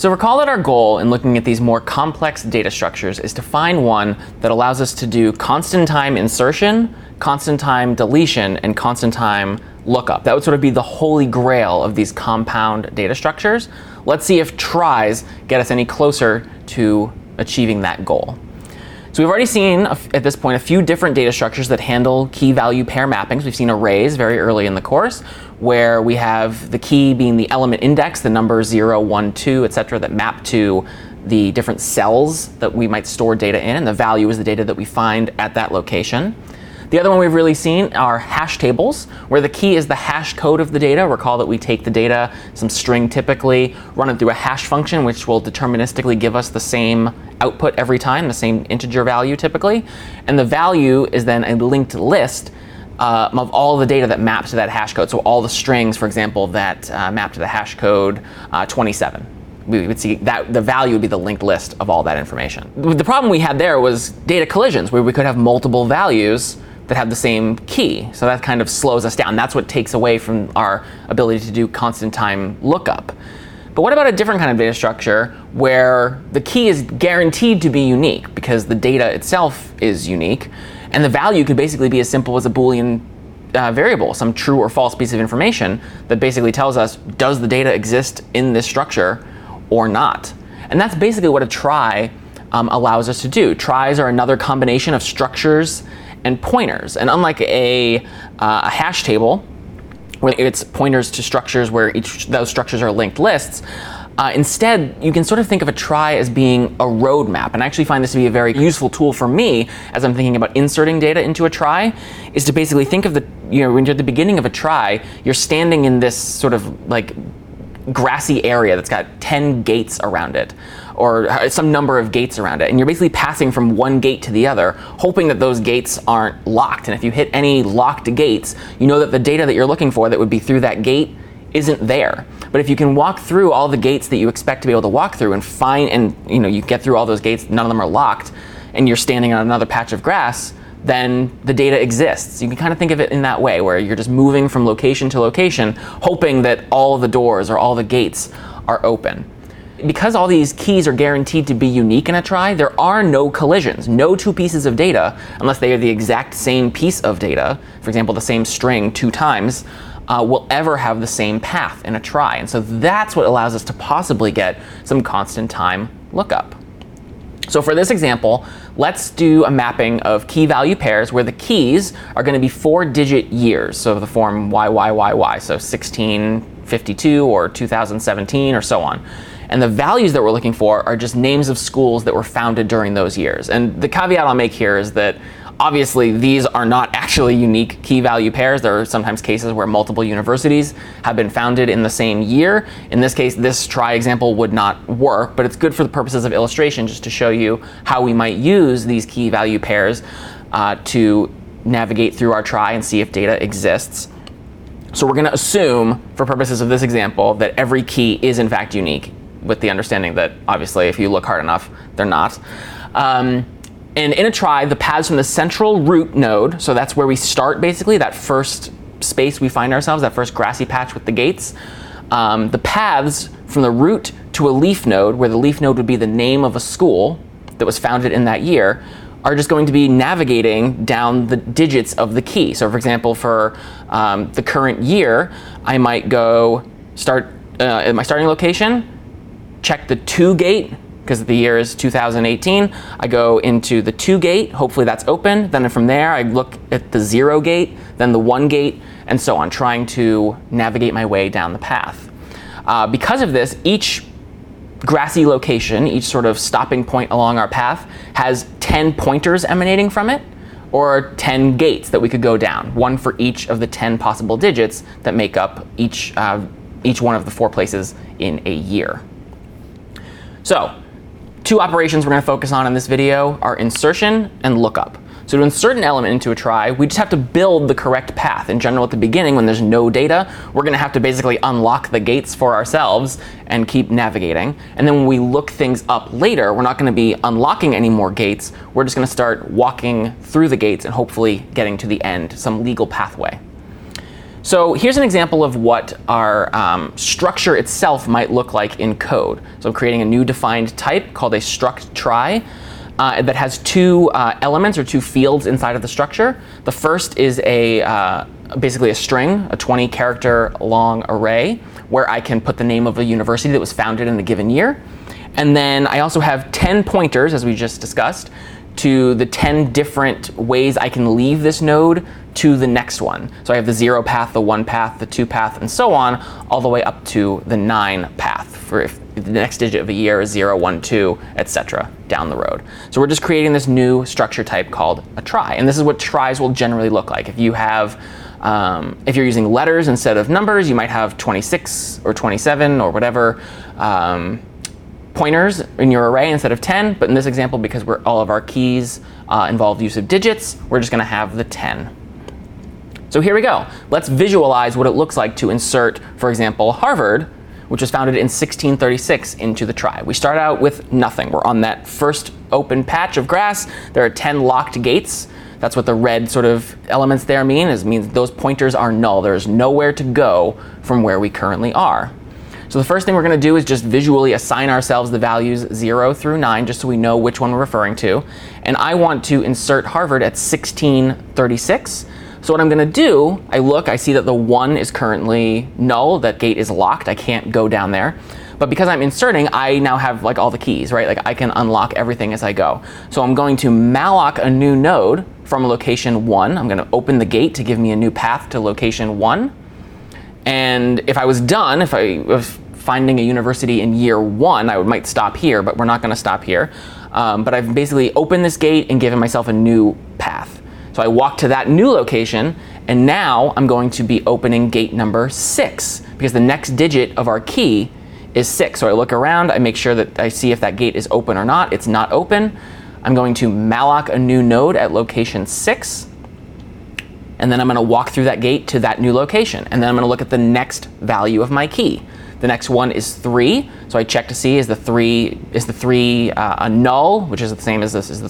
So recall that our goal in looking at these more complex data structures is to find one that allows us to do constant time insertion, constant time deletion, and constant time lookup. That would sort of be the holy grail of these compound data structures. Let's see if tries get us any closer to achieving that goal. So we've already seen at this point a few different data structures that handle key value pair mappings. We've seen arrays very early in the course, where we have the key being the element index, the number 0, 1, 2, etc., that map to the different cells that we might store data in, and the value is the data that we find at that location. The other one we've really seen are hash tables, where the key is the hash code of the data. Recall that we take the data, some string typically, run it through a hash function, which will deterministically give us the same output every time, the same integer value typically. And the value is then a linked list of all the data that maps to that hash code. So all the strings, for example, that map to the hash code 27. We would see that the value would be the linked list of all that information. The problem we had there was data collisions, where we could have multiple values that have the same key. So that kind of slows us down. That's what takes away from our ability to do constant time lookup. But what about a different kind of data structure where the key is guaranteed to be unique because the data itself is unique, and the value could basically be as simple as a Boolean variable, some true or false piece of information that basically tells us, does the data exist in this structure or not? And that's basically what a trie allows us to do. Tries are another combination of structures and pointers. And unlike a hash table, where it's pointers to structures where each those structures are linked lists, instead you can sort of think of a trie as being a roadmap. And I actually find this to be a very useful tool for me as I'm thinking about inserting data into a trie, is to basically think of when you're at the beginning of a trie, you're standing in this sort of like grassy area that's got 10 gates around it, or some number of gates around it, and you're basically passing from one gate to the other, hoping that those gates aren't locked. And if you hit any locked gates, you know that the data that you're looking for that would be through that gate isn't there. But if you can walk through all the gates that you expect to be able to walk through and find, and you get through all those gates, none of them are locked, and you're standing on another patch of grass, then the data exists. You can kind of think of it in that way, where you're just moving from location to location, hoping that all the doors or all the gates are open. Because all these keys are guaranteed to be unique in a trie, there are no collisions. No two pieces of data, unless they are the exact same piece of data, for example, the same string 2 times, will ever have the same path in a trie. And so that's what allows us to possibly get some constant time lookup. So for this example, let's do a mapping of key value pairs where the keys are going to be 4-digit years, so the form YYYY, so 1652 or 2017 or so on. And the values that we're looking for are just names of schools that were founded during those years. And the caveat I'll make here is that obviously these are not actually unique key value pairs. There are sometimes cases where multiple universities have been founded in the same year. In this case, this trie example would not work, but it's good for the purposes of illustration just to show you how we might use these key value pairs to navigate through our trie and see if data exists. So we're going to assume, for purposes of this example, that every key is in fact unique, with the understanding that obviously if you look hard enough, they're not. And in a trie, the paths from the central root node, so that's where we start basically, that first space we find ourselves, that first grassy patch with the gates, the paths from the root to a leaf node, where the leaf node would be the name of a school that was founded in that year, are just going to be navigating down the digits of the key. So for example, for the current year, I might go start at my starting location, check the 2 gate, because the year is 2018. I go into the 2 gate, hopefully that's open. Then from there, I look at the 0 gate, then the 1 gate, and so on, trying to navigate my way down the path. Because of this, each grassy location, each sort of stopping point along our path, has 10 pointers emanating from it, or 10 gates that we could go down, one for each of the 10 possible digits that make up each one of the 4 places in a year. So, 2 operations we're going to focus on in this video are insertion and lookup. So to insert an element into a trie, we just have to build the correct path. In general, at the beginning, when there's no data, we're going to have to basically unlock the gates for ourselves and keep navigating. And then when we look things up later, we're not going to be unlocking any more gates. We're just going to start walking through the gates and hopefully getting to the end, some legal pathway. So here's an example of what our structure itself might look like in code. So I'm creating a new defined type called a struct trie that has two elements or two fields inside of the structure. The first is basically a string, a 20 character long array, where I can put the name of a university that was founded in a given year. And then I also have 10 pointers, as we just discussed, to the 10 different ways I can leave this node to the next one. So I have the 0 path, the 1 path, the 2 path, and so on, all the way up to the 9 path for if the next digit of a year is 0, 1, 2, etc. down the road. So we're just creating this new structure type called a trie. And this is what tries will generally look like. If you have if you're using letters instead of numbers, you might have 26 or 27 or whatever pointers in your array instead of 10. But in this example, because all of our keys involve use of digits, we're just going to have the 10. So here we go. Let's visualize what it looks like to insert, for example, Harvard, which was founded in 1636, into the trie. We start out with nothing. We're on that first open patch of grass. There are 10 locked gates. That's what the red sort of elements there mean. It means those pointers are null. There's nowhere to go from where we currently are. So the first thing we're going to do is just visually assign ourselves the values 0 through 9, just so we know which one we're referring to. And I want to insert Harvard at 1636. So what I'm going to do, I see that the 1 is currently null. That gate is locked. I can't go down there. But because I'm inserting, I now have like all the keys, right? Like I can unlock everything as I go. So I'm going to malloc a new node from location 1. I'm going to open the gate to give me a new path to location 1. And if I was done, if I was finding a university in year 1, I might stop here, but we're not going to stop here. But I've basically opened this gate and given myself a new path. So I walk to that new location, and now I'm going to be opening gate number 6, because the next digit of our key is 6. So I look around, I make sure that I see if that gate is open or not. It's not open. I'm going to malloc a new node at location 6. And then I'm going to walk through that gate to that new location. And then I'm going to look at the next value of my key. The next one is 3. So I check to see is the 3 a null, which is the same as this, is the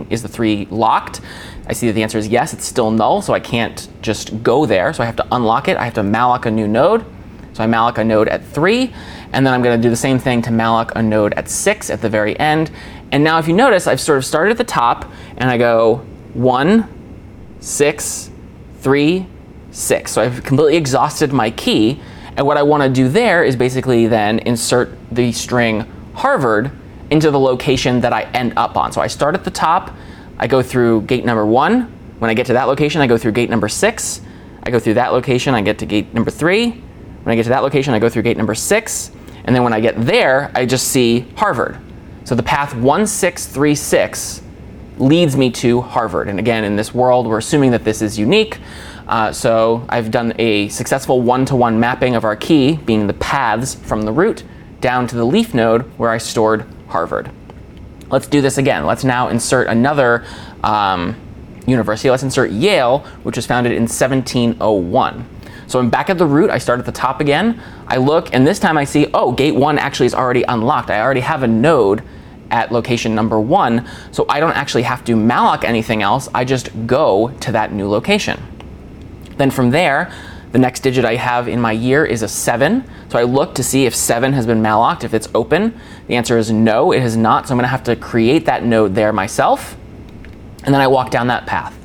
3 locked? I see that the answer is yes, it's still null, so I can't just go there. So I have to unlock it. I have to malloc a new node. So I malloc a node at 3, and then I'm going to do the same thing to malloc a node at 6 at the very end. And now if you notice, I've sort of started at the top, and I go 1, 6, 3, 6. So I've completely exhausted my key, and what I want to do there is basically then insert the string Harvard into the location that I end up on. So I start at the top, I go through gate number 1. When I get to that location, I go through gate number 6. I go through that location, I get to gate number 3. When I get to that location, I go through gate number 6. And then when I get there, I just see Harvard. So the path 1636 leads me to Harvard. And again, in this world, we're assuming that this is unique. So I've done a successful one-to-one mapping of our key, being the paths from the root, down to the leaf node where I stored Harvard. Let's do this again. Let's now insert another university. Let's insert Yale, which was founded in 1701. So I'm back at the root. I start at the top again. I look, and this time I see, oh, gate 1 actually is already unlocked. I already have a node at location number 1, so I don't actually have to malloc anything else. I just go to that new location. Then from there, the next digit I have in my year is a 7. So I look to see if 7 has been malloced, if it's open. The answer is no, it has not. So I'm going to have to create that node there myself. And then I walk down that path.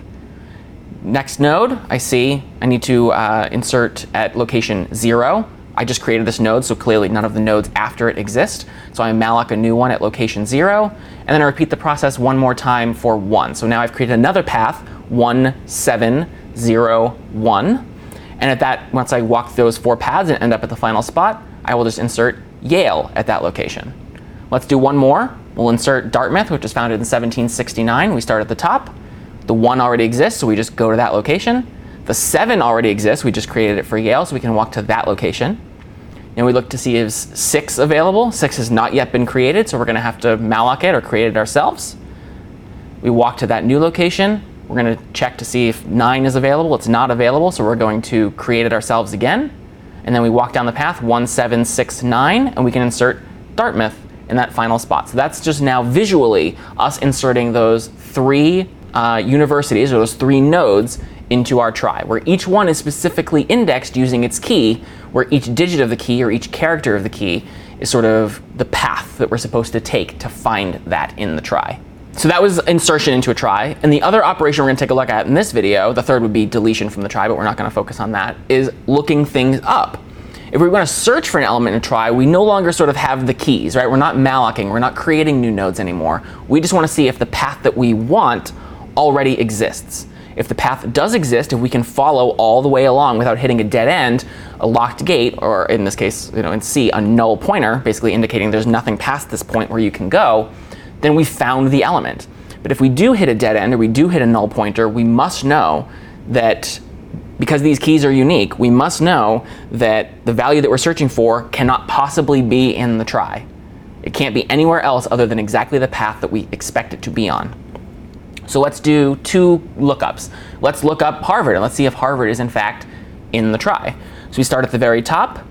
Next node, I see I need to insert at location 0. I just created this node, so clearly none of the nodes after it exist. So I malloc a new one at location 0. And then I repeat the process one more time for 1. So now I've created another path, 1, 7, 0, 1. And at that, once I walk those 4 paths and end up at the final spot, I will just insert Yale at that location. Let's do one more. We'll insert Dartmouth, which was founded in 1769. We start at the top. The 1 already exists, so we just go to that location. The 7 already exists. We just created it for Yale, so we can walk to that location. And we look to see if 6 available. 6 has not yet been created, so we're going to have to malloc it or create it ourselves. We walk to that new location. We're going to check to see if 9 is available. It's not available, so we're going to create it ourselves again. And then we walk down the path 1, 7, 6, 9, and we can insert Dartmouth in that final spot. So that's just now visually us inserting those 3 universities, or those 3 nodes, into our trie, where each one is specifically indexed using its key, where each digit of the key or each character of the key is sort of the path that we're supposed to take to find that in the trie. So that was insertion into a trie. And the other operation we're going to take a look at in this video, the third would be deletion from the trie, but we're not going to focus on that, is looking things up. If we want to search for an element in a trie, we no longer sort of have the keys, right? We're not mallocing, we're not creating new nodes anymore. We just want to see if the path that we want already exists. If the path does exist, if we can follow all the way along without hitting a dead end, a locked gate, or in this case, in C, a null pointer, basically indicating there's nothing past this point where you can go, then we found the element. But if we do hit a dead end or we do hit a null pointer, we must know that because these keys are unique, we must know that the value that we're searching for cannot possibly be in the trie. It can't be anywhere else other than exactly the path that we expect it to be on. So let's do two lookups. Let's look up Harvard and let's see if Harvard is in fact in the trie. So we start at the very top.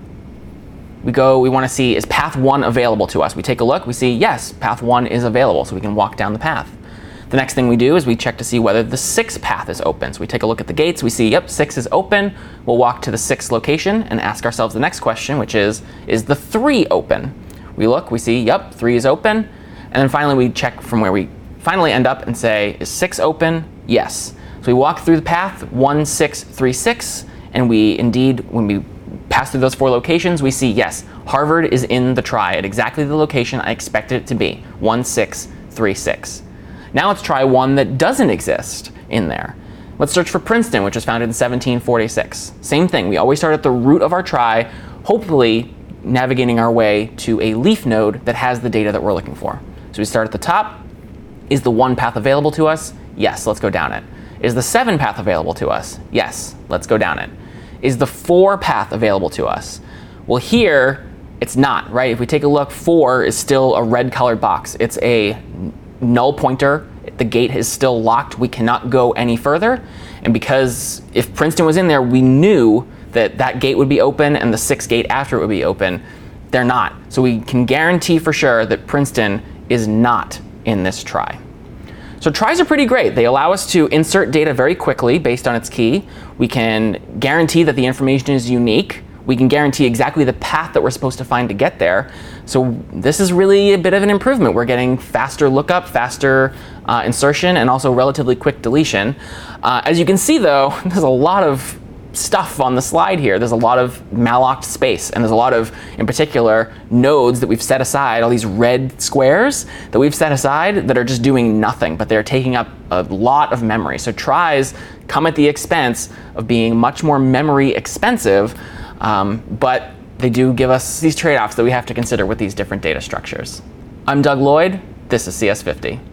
We want to see, is path 1 available to us? We take a look, we see, yes, path 1 is available, so we can walk down the path. The next thing we do is we check to see whether the 6th path is open. So we take a look at the gates, we see, yep, 6 is open. We'll walk to the 6th location and ask ourselves the next question, which is the 3 open? We look, we see, yep, 3 is open. And then finally we check from where we finally end up and say, is 6 open? Yes. So we walk through the path 1, 6, 3, 6, and we indeed, when we pass through those 4 locations, we see, yes, Harvard is in the trie at exactly the location I expected it to be, 1, 6, 3, 6. Now let's try one that doesn't exist in there. Let's search for Princeton, which was founded in 1746. Same thing, we always start at the root of our trie, hopefully navigating our way to a leaf node that has the data that we're looking for. So we start at the top. Is the 1 path available to us? Yes, let's go down it. Is the 7 path available to us? Yes, let's go down it. Is the 4 path available to us? Well, here it's not, right? If we take a look, 4 is still a red colored box. It's a null pointer. The gate is still locked. We cannot go any further. And because if Princeton was in there, we knew that that gate would be open and the 6th gate after it would be open. They're not. So we can guarantee for sure that Princeton is not in this trie. So tries are pretty great. They allow us to insert data very quickly based on its key. We can guarantee that the information is unique. We can guarantee exactly the path that we're supposed to find to get there. So this is really a bit of an improvement. We're getting faster lookup, faster insertion, and also relatively quick deletion. As you can see though, there's a lot of stuff on the slide here. There's a lot of mallocked space, and there's a lot of, in particular, nodes that we've set aside, all these red squares that we've set aside that are just doing nothing, but they're taking up a lot of memory. So tries come at the expense of being much more memory expensive, but they do give us these trade-offs that we have to consider with these different data structures. I'm Doug Lloyd. This is CS50.